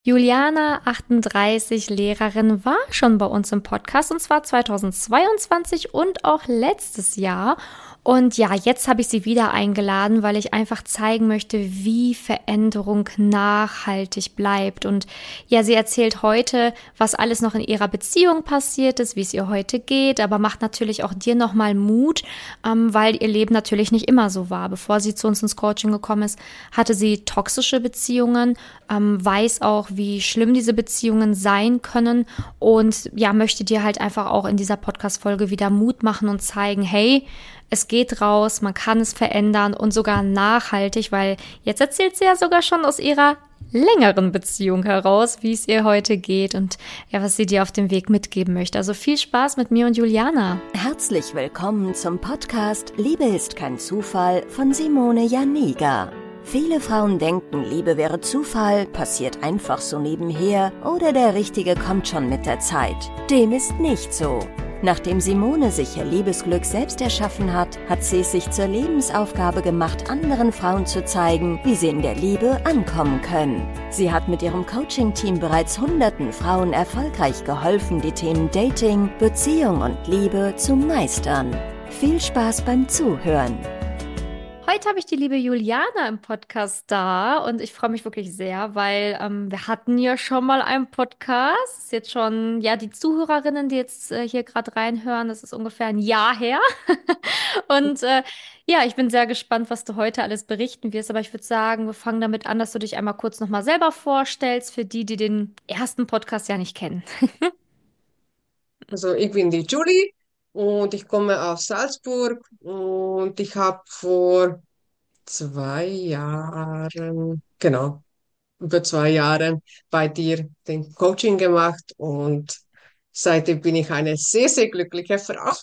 Juliana, 38, Lehrerin, war schon bei uns im Podcast und zwar 2022 und auch letztes Jahr. Und ja, jetzt habe ich sie wieder eingeladen, weil ich einfach zeigen möchte, wie Veränderung nachhaltig bleibt. Und ja, sie erzählt heute, was alles noch in ihrer Beziehung passiert ist, wie es ihr heute geht, aber macht natürlich auch dir nochmal Mut, weil ihr Leben natürlich nicht immer so war. Bevor sie zu uns ins Coaching gekommen ist, hatte sie toxische Beziehungen, weiß auch, wie schlimm diese Beziehungen sein können und ja, möchte dir halt einfach auch in dieser Podcast-Folge wieder Mut machen und zeigen, hey, es geht raus, man kann es verändern und sogar nachhaltig, weil jetzt erzählt sie ja sogar schon aus ihrer längeren Beziehung heraus, wie es ihr heute geht und ja, was sie dir auf dem Weg mitgeben möchte. Also viel Spaß mit mir und Juliana. Herzlich willkommen zum Podcast Liebe ist kein Zufall von Simone Janiga. Viele Frauen denken, Liebe wäre Zufall, passiert einfach so nebenher oder der Richtige kommt schon mit der Zeit. Dem ist nicht so. Nachdem Simone sich ihr Liebesglück selbst erschaffen hat, hat sie es sich zur Lebensaufgabe gemacht, anderen Frauen zu zeigen, wie sie in der Liebe ankommen können. Sie hat mit ihrem Coaching-Team bereits hunderten Frauen erfolgreich geholfen, die Themen Dating, Beziehung und Liebe zu meistern. Viel Spaß beim Zuhören! Heute habe ich die liebe Juliana im Podcast da und ich freue mich wirklich sehr, weil wir hatten ja schon mal einen Podcast. Ist jetzt schon, ja, die Zuhörerinnen, die jetzt hier gerade reinhören, das ist ungefähr ein Jahr her. Und ja, ich bin sehr gespannt, was du heute alles berichten wirst. Aber ich würde sagen, wir fangen damit an, dass du dich einmal kurz nochmal selber vorstellst, für die, die den ersten Podcast ja nicht kennen. Also ich bin die Julie und ich komme aus Salzburg und ich habe vor 2 Jahren, genau, über 2 Jahren bei dir den Coaching gemacht und seitdem bin ich eine sehr, sehr glückliche Frau.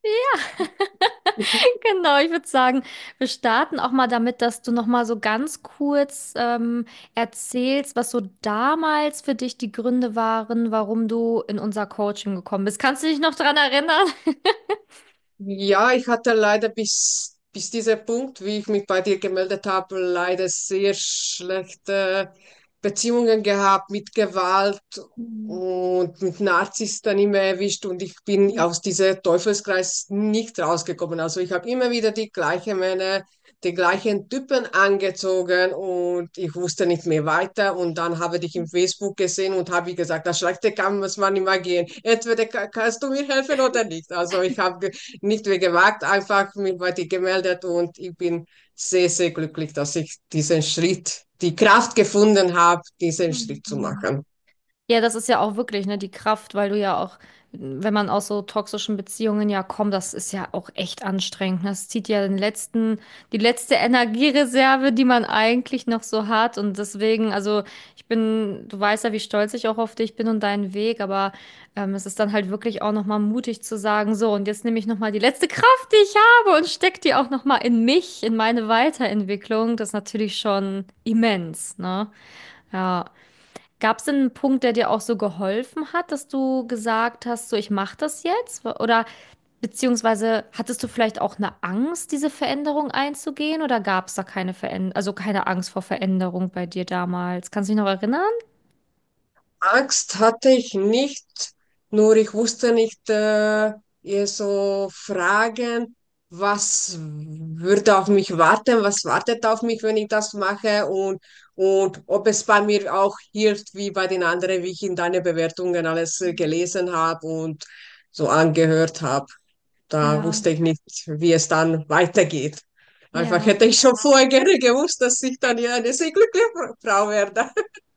Genau, ich würde sagen, wir starten auch mal damit, dass du noch mal so ganz kurz erzählst, was so damals für dich die Gründe waren, warum du in unser Coaching gekommen bist. Kannst du dich noch daran erinnern? Ja, ich hatte leider bis dieser Punkt, wie ich mich bei dir gemeldet habe, leider sehr schlechte Beziehungen gehabt mit Gewalt Mhm. und mit Narzissten immer erwischt und ich bin aus diesem Teufelskreis nicht rausgekommen. Also ich habe immer wieder die gleichen Männer, die gleichen Typen angezogen und ich wusste nicht mehr weiter und dann habe ich im Facebook gesehen und habe gesagt, das Schlechte kann man nicht mehr gehen. Entweder kannst du mir helfen oder nicht. Also ich habe nicht mehr gewagt, einfach mich bei dir gemeldet und ich bin sehr, sehr glücklich, dass ich diesen Schritt, die Kraft gefunden habe, diesen Schritt zu Mhm. machen. Ja, das ist ja auch wirklich, ne, die Kraft, weil du ja auch, wenn man aus so toxischen Beziehungen ja kommt, das ist ja auch echt anstrengend. Das zieht ja die letzte Energiereserve, die man eigentlich noch so hat. Und deswegen, also du weißt ja, wie stolz ich auch auf dich bin und deinen Weg, aber es ist dann halt wirklich auch nochmal mutig zu sagen, so, und jetzt nehme ich nochmal die letzte Kraft, die ich habe und stecke die auch nochmal in mich, in meine Weiterentwicklung. Das ist natürlich schon immens, ne? Ja. Gab es denn einen Punkt, der dir auch so geholfen hat, dass du gesagt hast, so ich mache das jetzt? Oder beziehungsweise hattest du vielleicht auch eine Angst, diese Veränderung einzugehen? Oder gab es da keine also keine Angst vor Veränderung bei dir damals? Kannst du dich noch erinnern? Angst hatte ich nicht, nur ich wusste nicht, eher so Fragen, was würde auf mich warten, was wartet auf mich, wenn ich das mache und ob es bei mir auch hilft, wie bei den anderen, wie ich in deine Bewertungen alles gelesen habe und so angehört habe. Da Ja, wusste ich nicht, wie es dann weitergeht. Einfach ja. hätte ich schon vorher gerne gewusst, dass ich dann ja eine sehr glückliche Frau werde.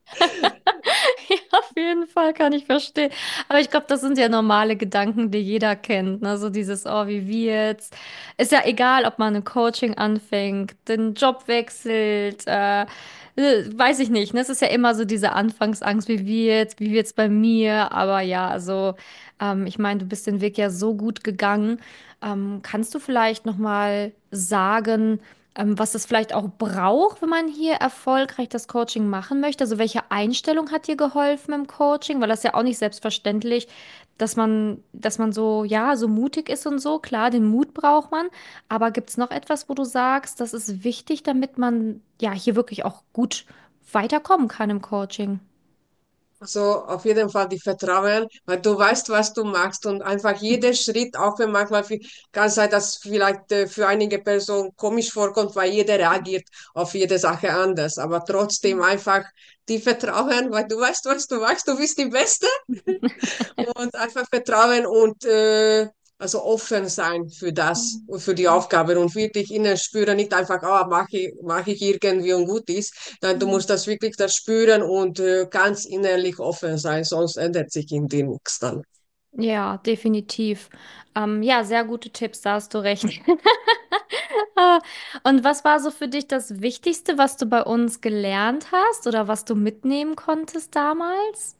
Ja, auf jeden Fall kann ich verstehen. Aber ich glaube, das sind ja normale Gedanken, die jeder kennt. Ne? So dieses, oh, wie wird's? Ist ja egal, ob man ein Coaching anfängt, den Job wechselt, weiß ich nicht. Ne? Es ist ja immer so diese Anfangsangst, wie wird's bei mir? Aber ja, also ich meine, du bist den Weg ja so gut gegangen. Kannst du vielleicht noch mal sagen, was es vielleicht auch braucht, wenn man hier erfolgreich das Coaching machen möchte? Also welche Einstellung hat dir geholfen im Coaching? Weil das ist ja auch nicht selbstverständlich, dass man so, ja, so mutig ist und so. Klar, den Mut braucht man. Aber gibt es noch etwas, wo du sagst, das ist wichtig, damit man ja hier wirklich auch gut weiterkommen kann im Coaching? Also auf jeden Fall die Vertrauen, weil du weißt, was du machst und einfach jeder Schritt, auch wenn manchmal kann sein, dass vielleicht für einige Personen komisch vorkommt, weil jeder reagiert auf jede Sache anders, aber trotzdem einfach die Vertrauen, weil du weißt, was du machst, du bist die Beste und einfach Vertrauen und also offen sein für das und für die Aufgabe und wirklich innen spüren, nicht einfach, mach ich irgendwie und gut ist. Nein, du musst das wirklich das spüren und ganz innerlich offen sein, sonst ändert sich in dir nichts dann. Ja, definitiv. Ja, sehr gute Tipps, da hast du recht. Ah, und was war so für dich das Wichtigste, was du bei uns gelernt hast oder was du mitnehmen konntest damals?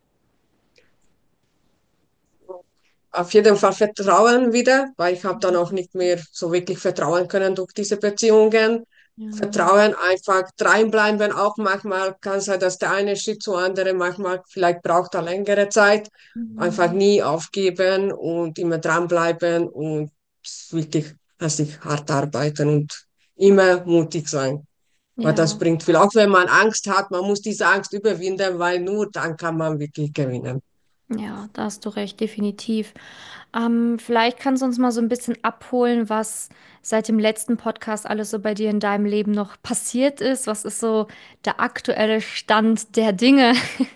Auf jeden Fall Vertrauen wieder, weil ich habe dann auch nicht mehr so wirklich vertrauen können durch diese Beziehungen. Ja. Vertrauen, einfach dranbleiben. Auch manchmal kann es sein, dass der eine Schritt zu andere, manchmal vielleicht braucht er längere Zeit. Einfach Mhm. nie aufgeben und immer dranbleiben und wirklich hart arbeiten und immer mutig sein. Weil das Ja, bringt viel. Auch wenn man Angst hat, man muss diese Angst überwinden, weil nur dann kann man wirklich gewinnen. ja, da hast du recht, definitiv. Vielleicht kannst du uns mal so ein bisschen abholen, was seit dem letzten Podcast alles so bei dir in deinem Leben noch passiert ist. Was ist so der aktuelle Stand der Dinge?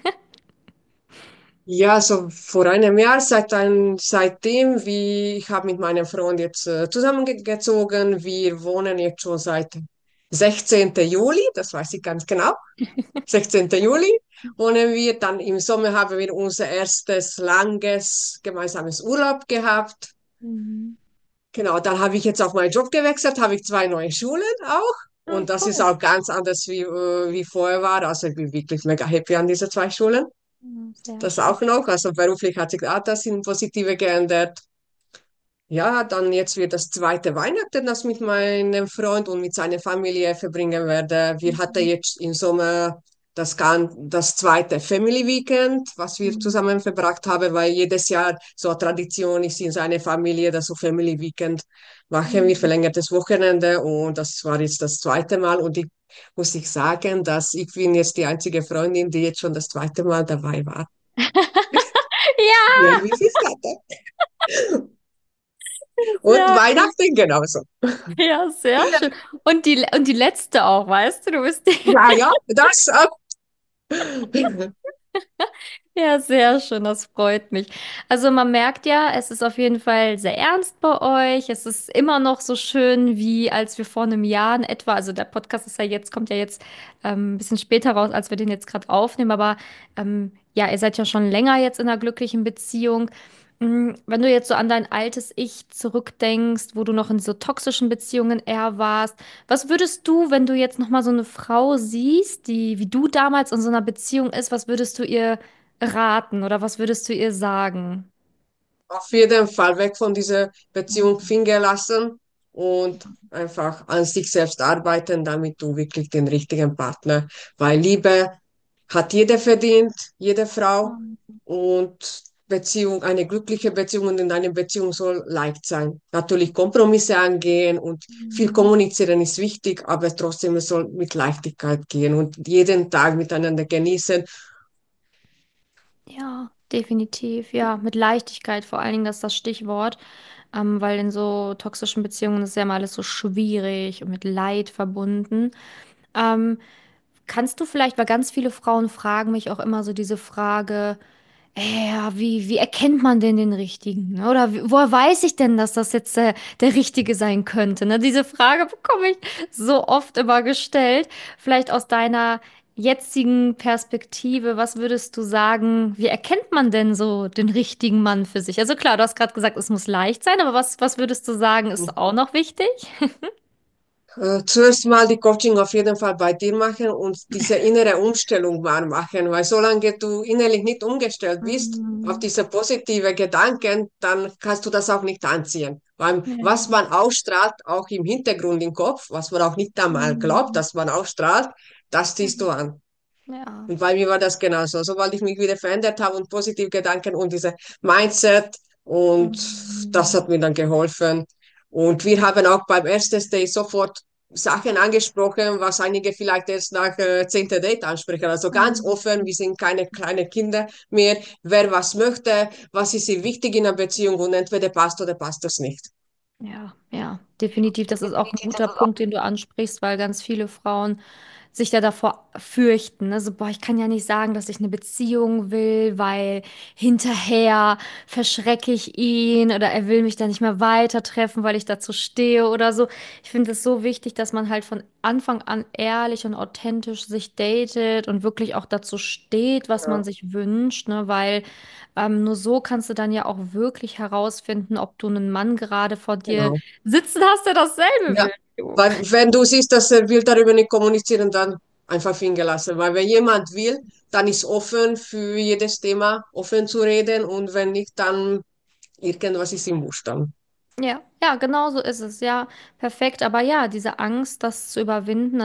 Ja, so vor einem Jahr, seitdem, wie ich habe mit meinem Freund jetzt zusammengezogen, wir wohnen jetzt schon seit 16. Juli, das weiß ich ganz genau, 16. Juli wohnen wir, dann im Sommer haben wir unser erstes langes gemeinsames Urlaub gehabt. Mhm. Genau, dann habe ich jetzt auch meinen Job gewechselt, habe ich zwei neue Schulen auch. Ah, Und das ist cool. auch ganz anders wie vorher war. Also ich bin wirklich mega happy an diese zwei Schulen. Ja, sehr Das schön. auch noch. Also beruflich hat sich auch das in Positive geändert. Ja, dann jetzt wird das zweite Weihnachten, das mit meinem Freund und mit seiner Familie verbringen werde. Wir hatten Mhm. jetzt im Sommer das zweite Family Weekend, was wir Mhm. zusammen verbracht haben, weil jedes Jahr so eine Tradition ist in seiner Familie, das so Family Weekend machen wir Mhm. verlängertes Wochenende und das war jetzt das zweite Mal und ich muss ich sagen, dass ich bin jetzt die einzige Freundin, die jetzt schon das zweite Mal dabei war. Ja, Ja, wie ist das? Und sehr gut. Weihnachten genauso. Ja, sehr schön. Und die letzte auch, weißt du, du bist die. Ja, ja, das auch. Ja, sehr schön, das freut mich. Also man merkt ja, es ist auf jeden Fall sehr ernst bei euch. Es ist immer noch so schön, wie als wir vor einem Jahr in etwa, also der Podcast ist ja jetzt, kommt ja jetzt ein bisschen später raus, als wir den jetzt gerade aufnehmen, aber ja, ihr seid ja schon länger jetzt in einer glücklichen Beziehung. Wenn du jetzt so an dein altes Ich zurückdenkst, wo du noch in so toxischen Beziehungen eher warst, was würdest du, wenn du jetzt noch mal so eine Frau siehst, die wie du damals in so einer Beziehung ist, was würdest du ihr raten oder was würdest du ihr sagen? Auf jeden Fall weg von dieser Beziehung Mhm. Finger lassen und einfach an sich selbst arbeiten, damit du wirklich den richtigen Partner, weil Liebe hat jeder verdient, jede Frau und Beziehung, eine glückliche Beziehung und in einer Beziehung soll leicht sein. Natürlich Kompromisse angehen und viel Mhm. kommunizieren ist wichtig, aber trotzdem es soll mit Leichtigkeit gehen und jeden Tag miteinander genießen. Ja, definitiv. Ja, mit Leichtigkeit vor allen Dingen, das ist das Stichwort, weil in so toxischen Beziehungen ist ja immer alles so schwierig und mit Leid verbunden. Ähm, Kannst du vielleicht, weil ganz viele Frauen fragen mich auch immer so diese Frage, ja, wie erkennt man denn den Richtigen? Ne? Oder woher weiß ich denn, dass das jetzt der Richtige sein könnte? Ne? Diese Frage bekomme ich so oft immer gestellt. Vielleicht aus deiner jetzigen Perspektive, was würdest du sagen, wie erkennt man denn so den richtigen Mann für sich? Also klar, du hast gerade gesagt, es muss leicht sein, aber was würdest du sagen, ist auch noch wichtig? Zuerst mal die Coaching auf jeden Fall bei dir machen und diese innere Umstellung mal machen, weil solange du innerlich nicht umgestellt bist auf Mhm. diese positive Gedanken, dann kannst du das auch nicht anziehen. Weil was Ja. man ausstrahlt, auch im Hintergrund im Kopf, was man auch nicht einmal glaubt, Mhm. dass man ausstrahlt, das ziehst du an. Ja. Und bei mir war das genauso. Sobald ich mich wieder verändert habe und positive Gedanken und diese Mindset und das Mhm. hat mir dann geholfen. Und wir haben auch beim ersten Day sofort Sachen angesprochen, was einige vielleicht erst nach 10. Date ansprechen. Also ganz Mhm. offen, wir sind keine kleinen Kinder mehr. Wer was möchte, was ist ihr wichtig in einer Beziehung und entweder passt oder passt das nicht. Ja, ja, definitiv. Das ist auch ein guter Punkt, den du ansprichst, weil ganz viele Frauen sich ja davor fürchten. Ne? So, boah, ich kann ja nicht sagen, dass ich eine Beziehung will, weil hinterher verschrecke ich ihn oder er will mich dann nicht mehr weiter treffen, weil ich dazu stehe oder so. Ich finde es so wichtig, dass man halt von Anfang an ehrlich und authentisch sich datet und wirklich auch dazu steht, was man Ja, sich wünscht, ne? Weil nur so kannst du dann ja auch wirklich herausfinden, ob du einen Mann gerade vor dir genau. sitzen hast, der dasselbe Ja, will. Du. weil wenn du siehst, dass er will darüber nicht kommunizieren, dann einfach hingehen lassen. Weil wenn jemand will, dann ist offen für jedes Thema, offen zu reden und wenn nicht, dann irgendwas ist im Busch dann. Ja, ja, genau so ist es. Ja, perfekt. Aber ja, diese Angst, das zu überwinden,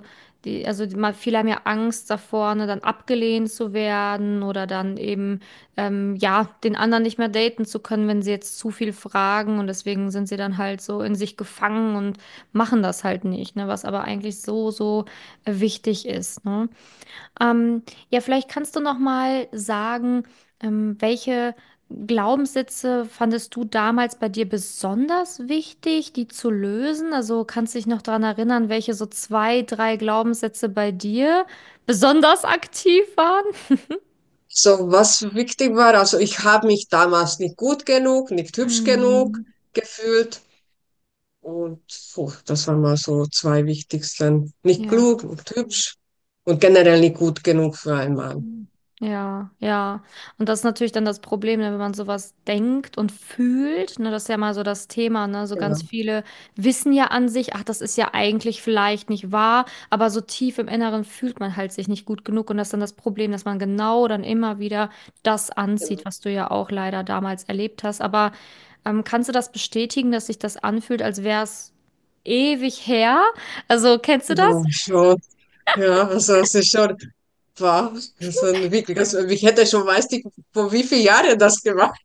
viele haben ja Angst davor, ne, dann abgelehnt zu werden oder dann eben, ja, den anderen nicht mehr daten zu können, wenn sie jetzt zu viel fragen und deswegen sind sie dann halt so in sich gefangen und machen das halt nicht, ne, was aber eigentlich so wichtig ist, ne? Ja, vielleicht kannst du noch mal sagen, welche Glaubenssätze fandest du damals bei dir besonders wichtig, die zu lösen? Also kannst du dich noch daran erinnern, welche so zwei, drei Glaubenssätze bei dir besonders aktiv waren? So, was wichtig war, also ich habe mich damals nicht gut genug, nicht hübsch genug Mhm. gefühlt. Und das waren mal so zwei wichtigsten. Nicht Ja. klug, nicht hübsch und generell nicht gut genug für einen Mann. Ja, ja. Und das ist natürlich dann das Problem, ne, wenn man sowas denkt und fühlt, ne, das ist ja mal so das Thema, ne, so ganz Genau. viele wissen ja an sich, ach, das ist ja eigentlich vielleicht nicht wahr, aber so tief im Inneren fühlt man halt sich nicht gut genug und das ist dann das Problem, dass man genau dann immer wieder das anzieht, Genau. was du ja auch leider damals erlebt hast. Aber kannst du das bestätigen, dass sich das anfühlt, als wäre es ewig her? Also, kennst du das? Ja, schon. Ja, also es ist schon, wow, also wirklich, also ich hätte schon, weiß nicht, vor wie vielen Jahren das gemacht.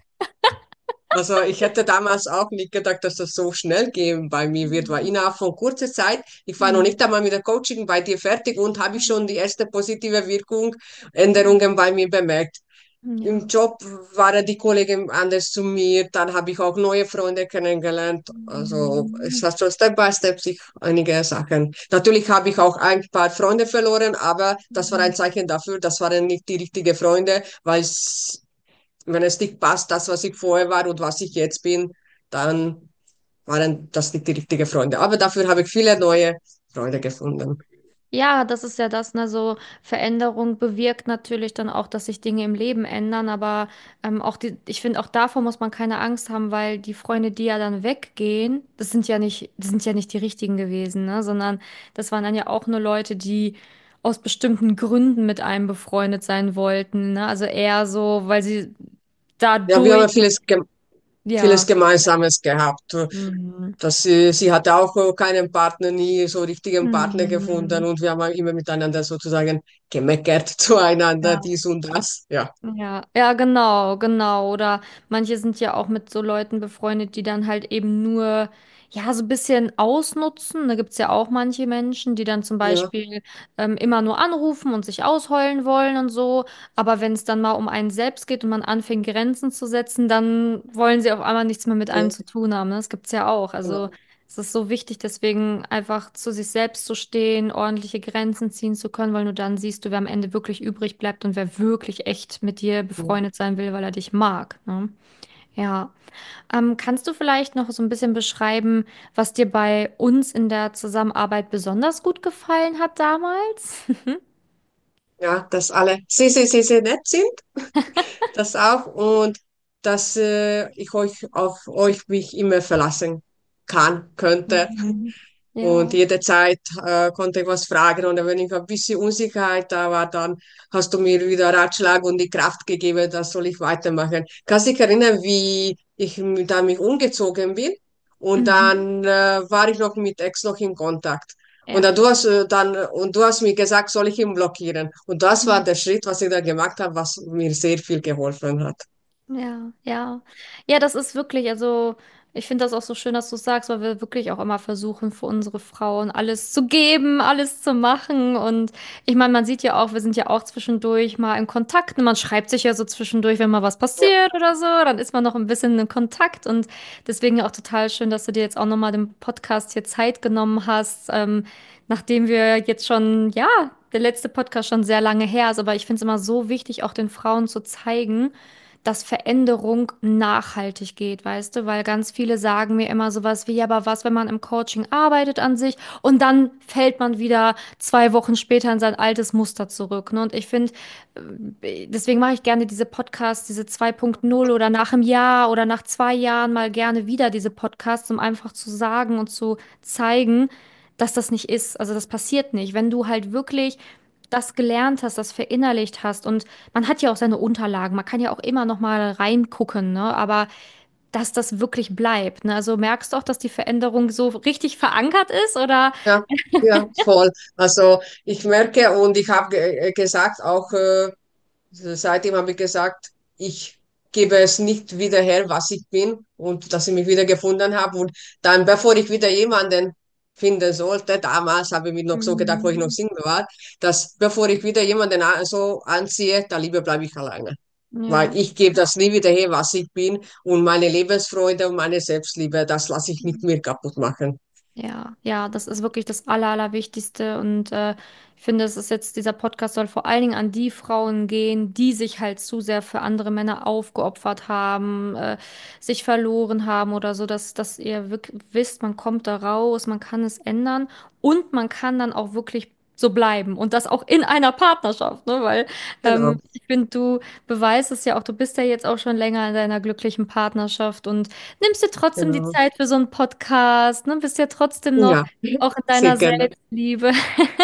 Also ich hätte damals auch nicht gedacht, dass das so schnell gehen bei mir wird, weil innerhalb von kurzer Zeit, ich war noch Mhm. nicht einmal mit der Coaching bei dir fertig und habe ich schon die erste positive Wirkung, Änderungen bei mir bemerkt. Im Ja. Job waren die Kollegen anders zu mir, dann habe ich auch neue Freunde kennengelernt. Also es Mhm. hat schon Step by Step sich einige Sachen. Natürlich habe ich auch ein paar Freunde verloren, aber das war ein Mhm. Zeichen dafür, das waren nicht die richtigen Freunde, weil wenn es nicht passt, das, was ich vorher war und was ich jetzt bin, dann waren das nicht die richtigen Freunde. Aber dafür habe ich viele neue Freunde gefunden. Ja, das ist ja das, ne, so Veränderung bewirkt natürlich dann auch, dass sich Dinge im Leben ändern, aber ich finde, auch davor muss man keine Angst haben, weil die Freunde, die ja dann weggehen, das sind ja nicht die richtigen gewesen, ne, sondern das waren dann ja auch nur Leute, die aus bestimmten Gründen mit einem befreundet sein wollten, ne, also eher so, weil sie Ja, wir haben ja dadurch, vieles ja, Gemeinsames gehabt. mhm. Sie hatte auch keinen Partner, nie so richtigen Partner gefunden Mhm. und wir haben immer miteinander sozusagen gemeckert zueinander, Ja. dies und das. Ja, Ja, ja, genau, genau. Oder manche sind ja auch mit so Leuten befreundet, die dann halt eben nur, ja, so ein bisschen ausnutzen. Da gibt's ja auch manche Menschen, die dann zum ja, Beispiel immer nur anrufen und sich ausheulen wollen und so. Aber wenn es dann mal um einen selbst geht und man anfängt, Grenzen zu setzen, dann wollen sie auf einmal nichts mehr mit einem ja, zu tun haben. Ne? Das gibt's ja auch. Also genau. es ist so wichtig, deswegen einfach zu sich selbst zu stehen, ordentliche Grenzen ziehen zu können, weil nur dann siehst du, wer am Ende wirklich übrig bleibt und wer wirklich echt mit dir Ja. befreundet sein will, weil er dich mag. Ne? Ja. Kannst du vielleicht noch so ein bisschen beschreiben, was dir bei uns in der Zusammenarbeit besonders gut gefallen hat damals? Ja, dass alle sehr, sehr, sehr, sehr nett sind, das auch und dass ich euch auf euch mich immer verlassen kann, könnte. Mhm. Und Ja. jederzeit konnte ich was fragen. Und wenn ich ein bisschen Unsicherheit da war, dann hast du mir wieder Ratschlag und die Kraft gegeben, das soll ich weitermachen. Kannst du dich erinnern, wie ich da mich umgezogen bin? Und Mhm. dann war ich noch mit Ex noch in Kontakt. Und Ja. du hast mir gesagt, soll ich ihn blockieren? Und das war der Schritt, was ich da gemacht habe, was mir sehr viel geholfen hat. Ja, ja. Ja, das ist wirklich, also. Ich finde das auch so schön, dass du sagst, weil wir wirklich auch immer versuchen, für unsere Frauen alles zu geben, alles zu machen. Und ich meine, man sieht ja auch, wir sind ja auch zwischendurch mal in Kontakt. Und man schreibt sich ja so zwischendurch, wenn mal was Ja, passiert oder so, dann ist man noch ein bisschen in Kontakt. Und deswegen auch total schön, dass du dir jetzt auch nochmal den Podcast hier Zeit genommen hast, nachdem wir jetzt schon, ja, der letzte Podcast schon sehr lange her ist. Aber ich finde es immer so wichtig, auch den Frauen zu zeigen, dass Veränderung nachhaltig geht, weißt du? Weil ganz viele sagen mir immer sowas wie, ja, aber was, wenn man im Coaching arbeitet an sich und dann fällt man wieder 2 Wochen später in sein altes Muster zurück, ne? Und ich finde, deswegen mache ich gerne diese Podcasts, diese 2.0 oder nach einem Jahr oder nach 2 Jahren mal gerne wieder diese Podcasts, um einfach zu sagen und zu zeigen, dass das nicht ist. Also das passiert nicht. Wenn du halt wirklich das gelernt hast, das verinnerlicht hast und man hat ja auch seine Unterlagen, man kann ja auch immer noch mal reingucken, ne? Aber dass das wirklich bleibt, ne? Also merkst du auch, dass die Veränderung so richtig verankert ist, oder? ja, ja, voll. Also ich merke und ich habe gesagt, auch seitdem habe ich gesagt, ich gebe es nicht wieder her, was ich bin und dass ich mich wieder gefunden habe. Und dann, bevor ich wieder jemanden finden sollte, damals habe ich mir noch so gedacht, wo ich noch Mhm. Single war, dass bevor ich wieder jemanden so anziehe, da lieber bleibe ich alleine. Weil Ja. ich gebe das nie wieder her, was ich bin. Und meine Lebensfreude und meine Selbstliebe, das lasse ich nicht mehr kaputt machen. Ja, ja, das ist wirklich das Allerwichtigste. Und ich finde, es ist jetzt, dieser Podcast soll vor allen Dingen an die Frauen gehen, die sich halt zu sehr für andere Männer aufgeopfert haben, sich verloren haben oder so, dass ihr wirklich wisst, man kommt da raus, man kann es ändern und man kann dann auch wirklich so bleiben und das auch in einer Partnerschaft, ne? Weil Genau, ich finde, du beweist es ja auch, du bist ja jetzt auch schon länger in deiner glücklichen Partnerschaft und nimmst dir trotzdem die genau. Zeit für so einen Podcast, ne? Bist ja trotzdem noch Ja, auch in sehr deiner gerne. Selbstliebe.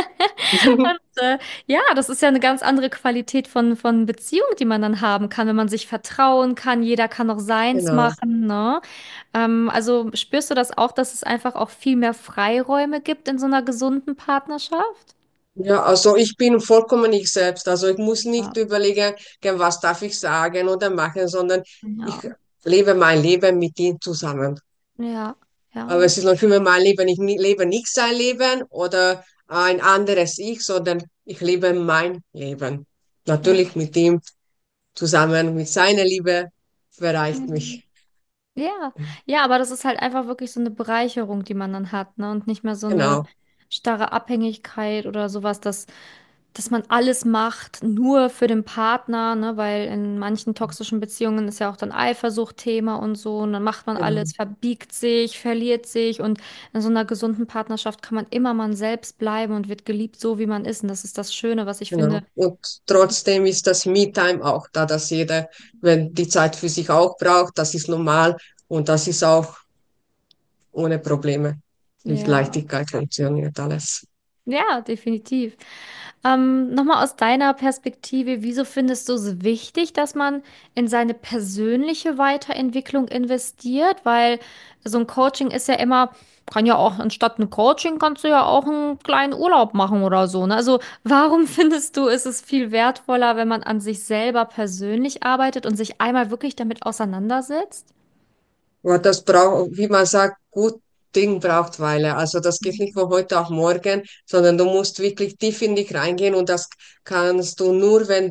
Und ja, das ist ja eine ganz andere Qualität von Beziehung, die man dann haben kann, wenn man sich vertrauen kann. Jeder kann auch seins Genau. machen, ne? Also spürst du das auch, dass es einfach auch viel mehr Freiräume gibt in so einer gesunden Partnerschaft? Ja, also ich bin vollkommen ich selbst. Also ich muss Ja, nicht überlegen, was darf ich sagen oder machen, sondern ja, ich lebe mein Leben mit ihm zusammen. ja, Aber ja, es ist noch immer mein Leben. Ich lebe nicht sein Leben oder ein anderes Ich, sondern ich lebe mein Leben. ja. Natürlich mit ihm zusammen, mit seiner Liebe bereicht Mhm. mich. Ja, ja, aber das ist halt einfach wirklich so eine Bereicherung, die man dann hat, ne? Und nicht mehr so eine Genau, starre Abhängigkeit oder sowas, dass man alles macht, nur für den Partner, ne? Weil in manchen toxischen Beziehungen ist ja auch dann Eifersucht Thema und so. Und dann macht man genau, alles, verbiegt sich, verliert sich. Und in so einer gesunden Partnerschaft kann man immer man selbst bleiben und wird geliebt, so wie man ist. Und das ist das Schöne, was ich genau. finde. Und trotzdem ist das Me-Time auch da, dass jeder, wenn die Zeit für sich auch braucht, das ist normal und das ist auch ohne Probleme. Mit Ja. Leichtigkeit funktioniert alles. Ja, definitiv. Nochmal aus deiner Perspektive, wieso findest du es wichtig, dass man in seine persönliche Weiterentwicklung investiert? Weil so ein Coaching ist ja immer, kann ja auch, anstatt ein Coaching kannst du ja auch einen kleinen Urlaub machen oder so, ne? Also warum findest du, ist es viel wertvoller, wenn man an sich selber persönlich arbeitet und sich einmal wirklich damit auseinandersetzt? Aber das braucht, wie man sagt, gut Ding braucht Weile. Also das geht nicht von heute auf morgen, sondern du musst wirklich tief in dich reingehen und das kannst du nur, wenn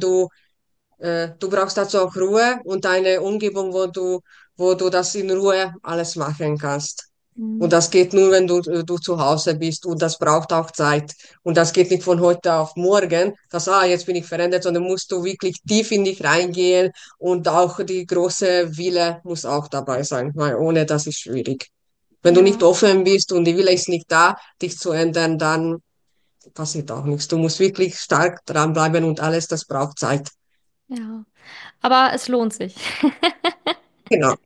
du brauchst dazu auch Ruhe und eine Umgebung, wo du das in Ruhe alles machen kannst. Und Mhm. das geht nur, wenn du zu Hause bist und das braucht auch Zeit. Und das geht nicht von heute auf morgen, dass, jetzt bin ich verändert, sondern musst du wirklich tief in dich reingehen und auch die große Wille muss auch dabei sein, weil ohne das ist schwierig. Wenn du nicht Ja. offen bist und die Wille ist nicht da, dich zu ändern, dann passiert auch nichts. Du musst wirklich stark dranbleiben und alles, das braucht Zeit. Ja, aber es lohnt sich. Genau.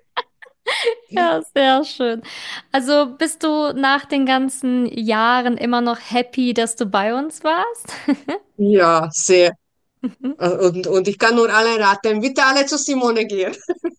Ja, sehr schön. Also bist du nach den ganzen Jahren immer noch happy, dass du bei uns warst? Ja, sehr. Und ich kann nur alle raten, bitte alle zu Simone gehen.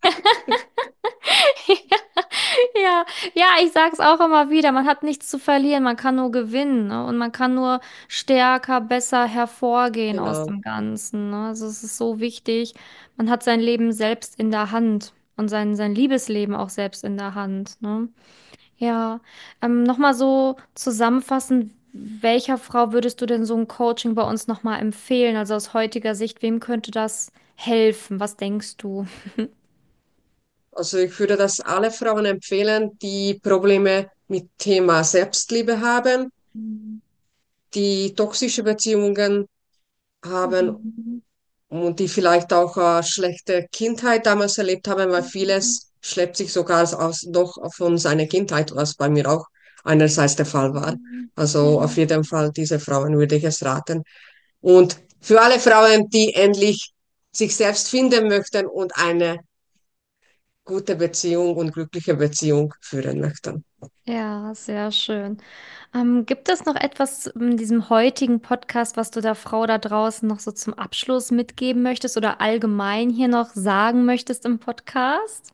Ja, ja, ich sag's auch immer wieder, man hat nichts zu verlieren, man kann nur gewinnen, ne? Und man kann nur stärker, besser hervorgehen aus Genau. dem Ganzen, ne? Also es ist so wichtig, man hat sein Leben selbst in der Hand. und sein Liebesleben auch selbst in der Hand, ne? Ja, nochmal so zusammenfassend, welcher Frau würdest du denn so ein Coaching bei uns nochmal empfehlen? Also aus heutiger Sicht, wem könnte das helfen? Was denkst du? Also ich würde das alle Frauen empfehlen, die Probleme mit Thema Selbstliebe haben, Mhm. die toxische Beziehungen haben Mhm. und die vielleicht auch schlechte Kindheit damals erlebt haben, weil vieles schleppt sich sogar noch von seiner Kindheit, was bei mir auch einerseits der Fall war. Also auf Ja. jeden Fall diese Frauen würde ich es raten. Und für alle Frauen, die endlich sich selbst finden möchten und eine gute Beziehung und glückliche Beziehung führen möchten. Ja, sehr schön. Gibt es noch etwas in diesem heutigen Podcast, was du der Frau da draußen noch so zum Abschluss mitgeben möchtest oder allgemein hier noch sagen möchtest im Podcast?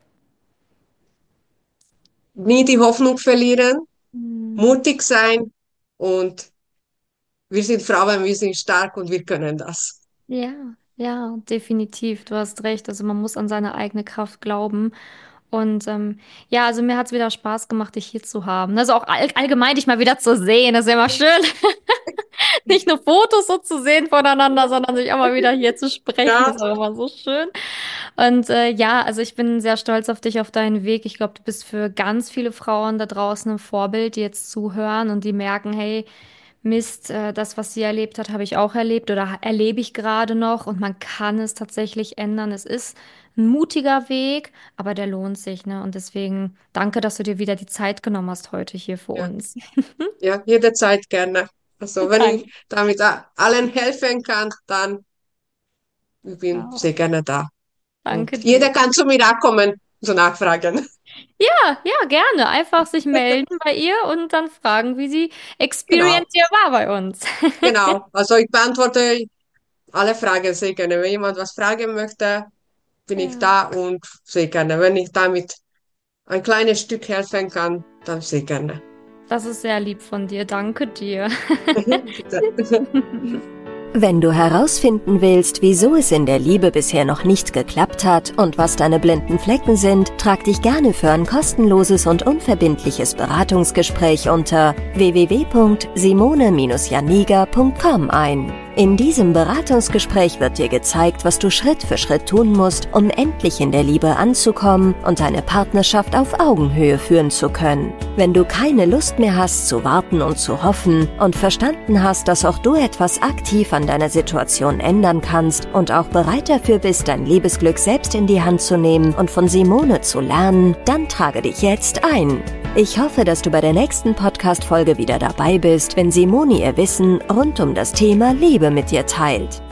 Nie die Hoffnung verlieren, Hm. mutig sein und wir sind Frauen, wir sind stark und wir können das. Ja, ja, definitiv. Du hast recht. Also man muss an seine eigene Kraft glauben. Und ja, also mir hat es wieder Spaß gemacht, dich hier zu haben. Also auch allgemein dich mal wieder zu sehen. Das ist ja immer schön, nicht nur Fotos so zu sehen voneinander, sondern sich auch mal wieder hier zu sprechen. Ja, Ist auch immer so schön. Und ja, also ich bin sehr stolz auf dich, auf deinen Weg. Ich glaube, du bist für ganz viele Frauen da draußen ein Vorbild, die jetzt zuhören und die merken, hey, Mist, das, was sie erlebt hat, habe ich auch erlebt oder erlebe ich gerade noch und man kann es tatsächlich ändern. Es ist ein mutiger Weg, aber der lohnt sich, ne? Und deswegen danke, dass du dir wieder die Zeit genommen hast heute hier für ja, uns. ja, jederzeit gerne. Also wenn Danke. ich damit allen helfen kann, dann ich bin Ja, sehr gerne da. danke Und dir. jeder kann zu mir auch kommen, zu nachfragen. Ja, ja, gerne. Einfach sich melden bei ihr und dann fragen, wie sie Genau, Experience hier war bei uns. genau. Also ich beantworte alle Fragen sehr gerne. Wenn jemand was fragen möchte, bin ich Ja, da und sehr gerne. Wenn ich damit ein kleines Stück helfen kann, dann sehr gerne. das ist sehr lieb von dir. Danke dir. Bitte. Wenn du herausfinden willst, wieso es in der Liebe bisher noch nicht geklappt hat und was deine blinden Flecken sind, trag dich gerne für ein kostenloses und unverbindliches Beratungsgespräch unter www.simone-janiga.com ein. In diesem Beratungsgespräch wird dir gezeigt, was du Schritt für Schritt tun musst, um endlich in der Liebe anzukommen und deine Partnerschaft auf Augenhöhe führen zu können. Wenn du keine Lust mehr hast zu warten und zu hoffen und verstanden hast, dass auch du etwas aktiv an deiner Situation ändern kannst und auch bereit dafür bist, dein Liebesglück selbst in die Hand zu nehmen und von Simone zu lernen, dann trage dich jetzt ein. Ich hoffe, dass du bei der nächsten Podcast-Folge wieder dabei bist, wenn Simone ihr Wissen rund um das Thema Liebe mit dir teilt.